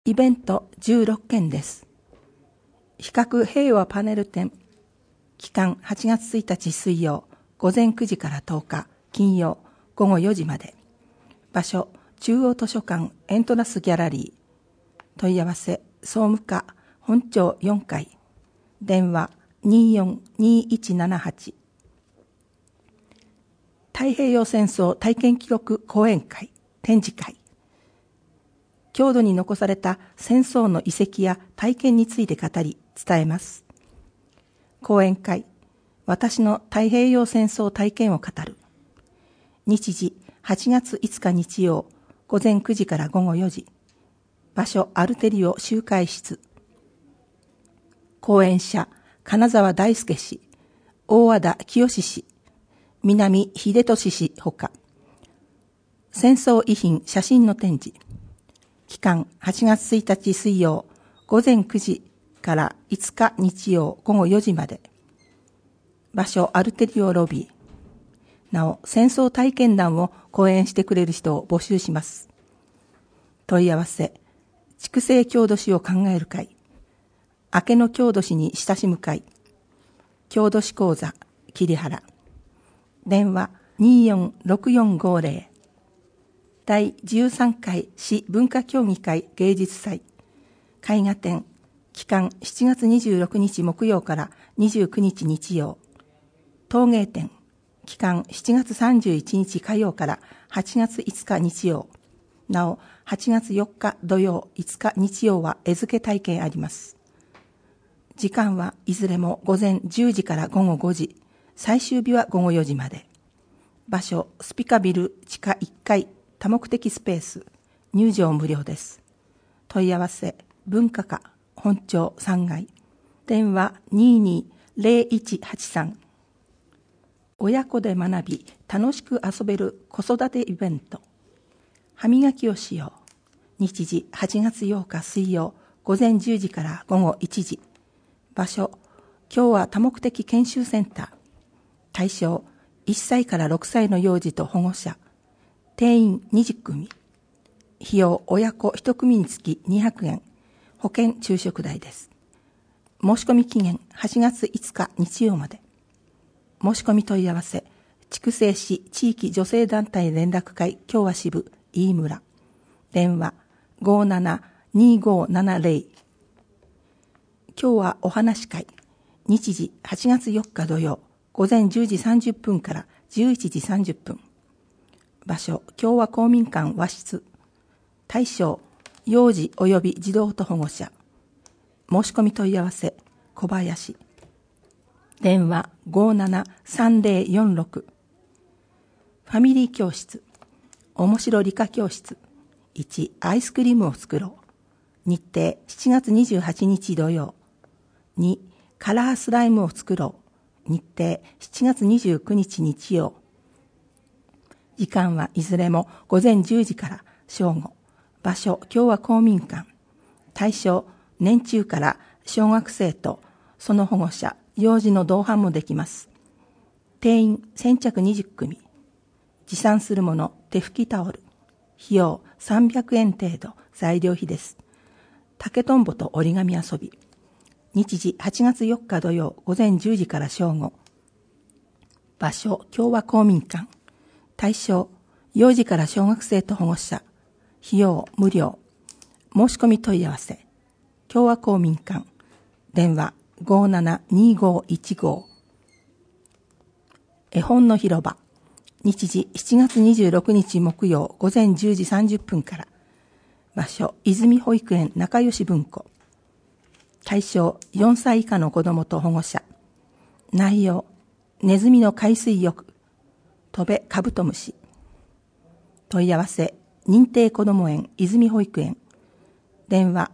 イベント16件です。比較平和パネル展。期間8月1日水曜午前9時から10日金曜午後4時まで。場所中央図書館エントラスギャラリー。問い合わせ総務課本庁4階。電話242178。太平洋戦争体験記録講演会展示会。郷土に残された戦争の遺跡や体験について語り伝えます。講演会、私の太平洋戦争体験を語る。日時8月5日日曜午前9時から午後4時。場所アルテリオ集会室。講演者金沢大輔氏、大和田清氏、南秀俊氏ほか。戦争遺品写真の展示。期間8月1日水曜午前9時から5日日曜午後4時まで。場所アルテリオロビー。なお戦争体験談を講演してくれる人を募集します。問い合わせ筑西郷土史を考える会、明けの郷土史に親しむ会、郷土史講座桐原。電話246450。第13回市文化協議会芸術祭絵画展。期間7月26日木曜から29日日曜。陶芸展。期間7月31日火曜から8月5日日曜。なお8月4日土曜5日日曜は絵付け体験あります。時間はいずれも午前10時から午後5時、最終日は午後4時まで。場所スピカビル地下1階多目的スペース。入場無料です。問い合わせ文化課本庁3階。電話220183。親子で学び楽しく遊べる子育てイベント。歯磨きをしよう。日時8月8日水曜午前10時から午後1時。場所今日は多目的研修センター。対象1歳から6歳の幼児と保護者。定員20組。費用親子1組につき200円。保険昼食代です。申し込み期限8月5日日曜まで。申し込み問い合わせ筑西市地域女性団体連絡会共和支部飯村。電話572570。今日はお話会。日時8月4日土曜午前10時30分から11時30分。場所共和公民館和室。対象幼児及び児童と保護者。申し込み問い合わせ小林。電話573046。ファミリー教室。面白理科教室。1アイスクリームを作ろう。日程7月28日土曜。2カラースライムを作ろう。日程7月29日日曜。時間はいずれも午前10時から正午。場所共和公民館。対象年中から小学生とその保護者幼児の同伴もできます。定員先着20組。持参するもの手拭きタオル。費用300円程度。材料費です。竹とんぼと折り紙遊び。日時8月4日土曜午前10時から正午。場所共和公民館。対象幼児から小学生と保護者。費用無料。申し込み問い合わせ共和公民館。電話572515。絵本の広場。日時7月26日木曜午前10時30分から。場所泉保育園仲良し文庫。対象4歳以下の子どもと保護者。内容ネズミの海水浴、トベカブトムシ。問い合わせ認定こども園泉保育園。電話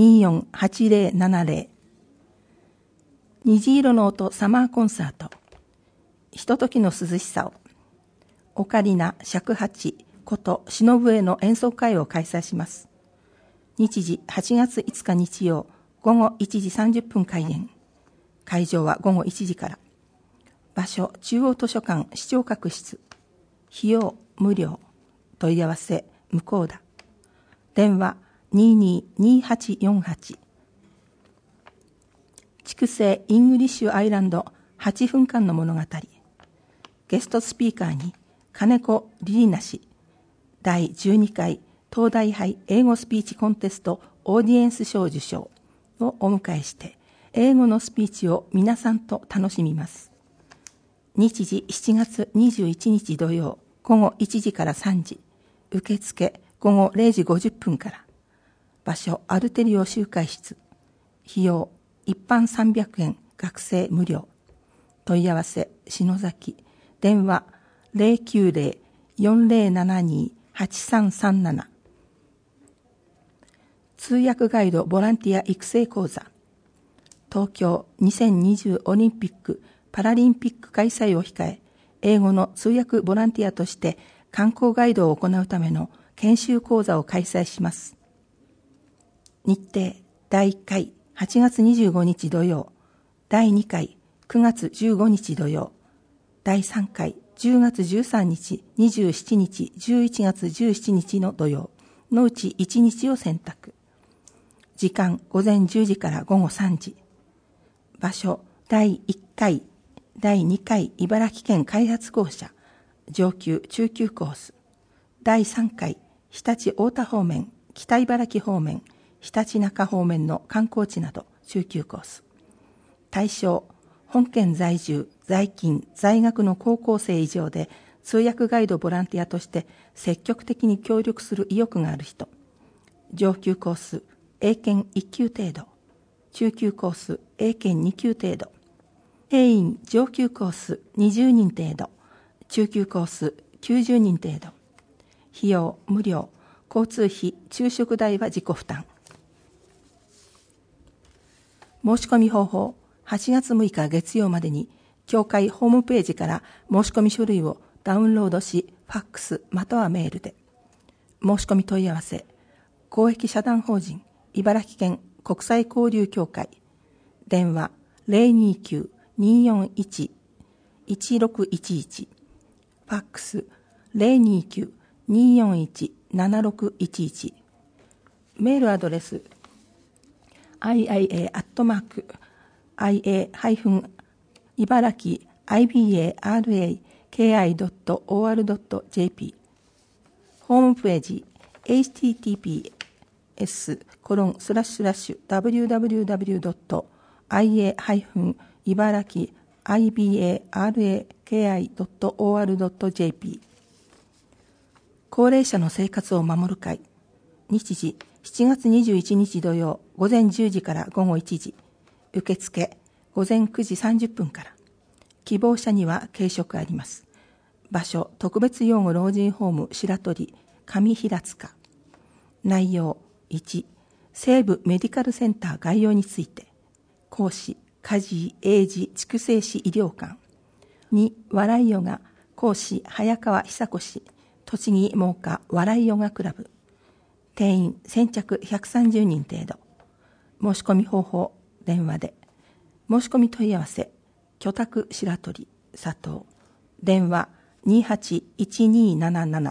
248070。虹色の音サマーコンサート。ひとときの涼しさを。オカリナ尺八こと篠笛の演奏会を開催します。日時8月5日日曜午後1時30分開演。会場は午後1時から。場所中央図書館視聴覚室。費用無料。問い合わせ向田。電話 022848。筑西イングリッシュアイランド8分間の物語。ゲストスピーカーに金子リリナ氏、第12回東大杯英語スピーチコンテストオーディエンス賞受賞をお迎えして、英語のスピーチを皆さんと楽しみます。日時7月21日土曜午後1時から3時、受付午後0時50分から。場所アルテリオ集会室。費用一般300円、学生無料。問い合わせ篠崎。電話090-4072-8337。通訳ガイドボランティア育成講座。東京2020オリンピック・パラリンピック開催を控え、英語の通訳ボランティアとして観光ガイドを行うための研修講座を開催します。日程第1回8月25日土曜、第2回9月15日土曜、第3回10月13日、27日、11月17日の土曜のうち1日を選択。時間午前10時から午後3時。場所第1回、第2回茨城県開発公社上級中級コース。第3回日立太田方面、北茨城方面、ひたちなか方面の観光地など中級コース。対象、本県在住、在勤、在学の高校生以上で通訳ガイドボランティアとして積極的に協力する意欲がある人。上級コース、英検1級程度。中級コース、英検2級程度。定員上級コース20人程度。中級コース90人程度。費用無料。交通費、昼食代は自己負担。申し込み方法、8月6日月曜までに、協会ホームページから申し込み書類をダウンロードし、ファックスまたはメールで。申し込み問い合わせ、公益社団法人、茨城県国際交流協会。電話029-241-1611。ファックス029-241-7611。メールアドレス、ia@ibaraki-ibaraki.or.jp。 ホームページ https://www.ia-ibaraki.or.jp。 高齢者の生活を守る会。日時7月21日土曜午前10時から午後1時。受付午前9時30分から。希望者には軽食あります。場所特別養護老人ホーム白鳥上平塚。内容1、西部メディカルセンター概要について。講師梶井英二筑西市医療官。2、笑いヨガ講師早川久子氏栃木真岡笑いヨガクラブ。定員先着130人程度。申し込み方法、電話で。申し込み問い合わせ、居宅白鳥佐藤。電話281277。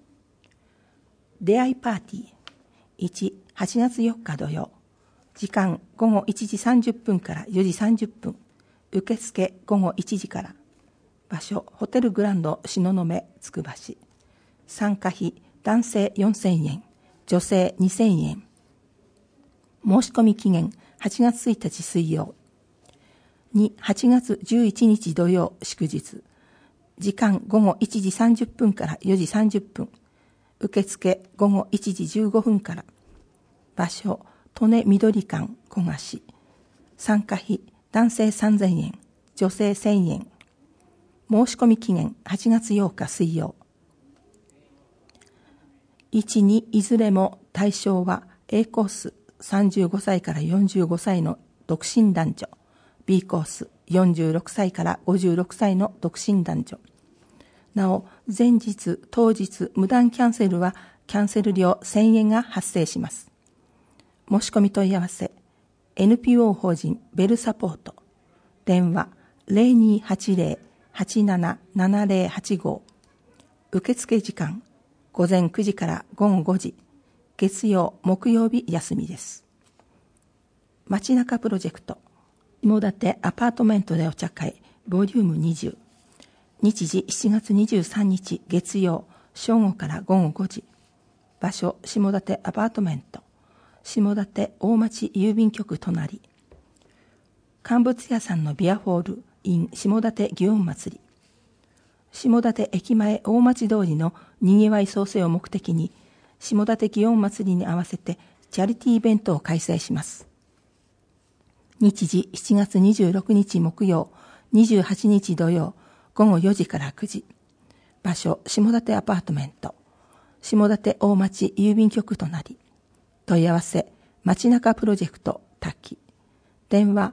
出会いパーティー。1、8月4日土曜。時間午後1時30分から4時30分。受付午後1時から。場所ホテルグランド東雲つくば市。参加費男性4000円。女性2000円。申し込み期限8月1日水曜。2、8月11日土曜祝日。時間午後1時30分から4時30分。受付午後1時15分から。場所、利根緑館古賀市。参加費男性3000円。女性1000円。申し込み期限8月8日水曜。1、2いずれも対象は A コース35歳から45歳の独身男女、B コース46歳から56歳の独身男女。なお、前日当日無断キャンセルはキャンセル料1000円が発生します。申し込み問い合わせ NPO 法人ベルサポート。電話 0280-877085。受付時間午前9時から午後5時。 月曜、木曜日休みです。街中プロジェクト、下館アパートメントでお茶会、ボリューム20。日時7月23日月曜、正午から午後5時。場所、下館アパートメント。下館大町郵便局隣。乾物屋さんのビアホール in 下館祇園祭り。下館駅前大町通りのにぎわい創生を目的に、下館祇園祭りに合わせてチャリティーイベントを開催します。日時7月26日木曜、28日土曜、午後4時から9時。場所、下館アパートメント。下館大町郵便局隣。問い合わせ、街中プロジェクト滝。電話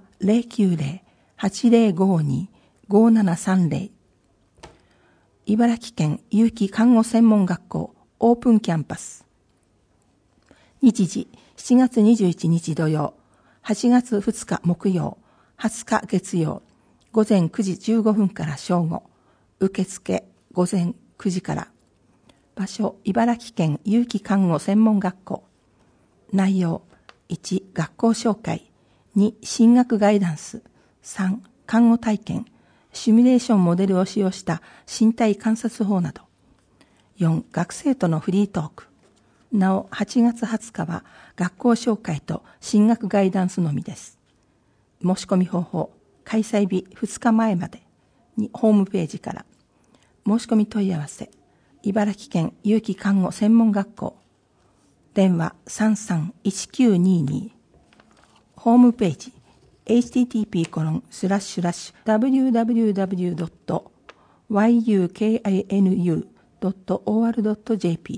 090-8052-5730。茨城県有機看護専門学校オープンキャンパス。日時7月21日土曜、8月2日木曜、20日月曜、午前9時15分から正午。受付午前9時から。場所、茨城県有機看護専門学校。内容、1、学校紹介。2、進学ガイダンス。3、看護体験。シミュレーションモデルを使用した身体観察法など。4、学生とのフリートーク。なお、8月20日は学校紹介と進学ガイダンスのみです。申し込み方法、開催日2日前までにホームページから。申し込み問い合わせ、茨城県有機看護専門学校。電話331922。ホームページ、http://www.yukinu.or.jp。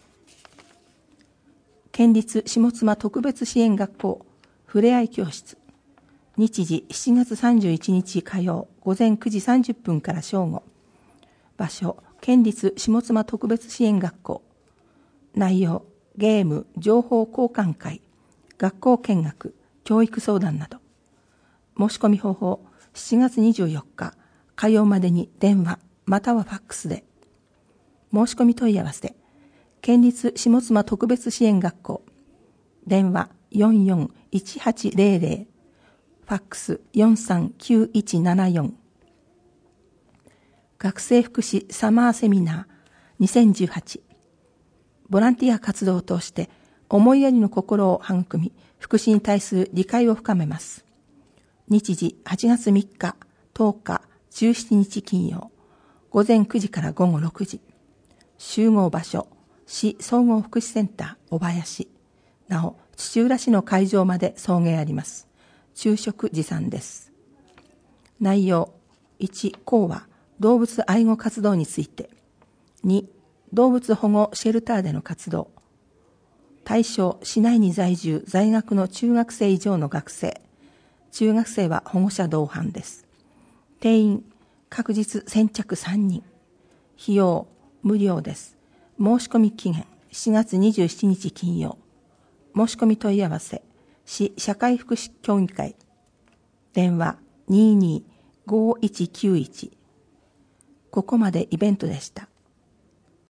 県立下妻特別支援学校ふれあい教室。日時7月31日火曜午前9時30分から正午。場所、県立下妻特別支援学校。内容、ゲーム、情報交換会、学校見学、教育相談など。申し込み方法、7月24日火曜までに電話またはファックスで。申し込み問い合わせ、県立下妻特別支援学校。電話441800。ファックス439174。学生福祉サマーセミナー2018。ボランティア活動を通して思いやりの心を育み、福祉に対する理解を深めます。日時8月3日、10日、17日金曜、午前9時から午後6時。集合場所、市総合福祉センター小林。なお、土浦市の会場まで送迎あります。昼食持参です。内容、1、講話、動物愛護活動について。2、動物保護シェルターでの活動。対象、市内に在住、在学の中学生以上の学生。中学生は保護者同伴です。定員、確実先着3人。費用、無料です。申し込み期限、7月27日金曜。申し込み問い合わせ、市社会福祉協議会。電話225191。ここまでイベントでした。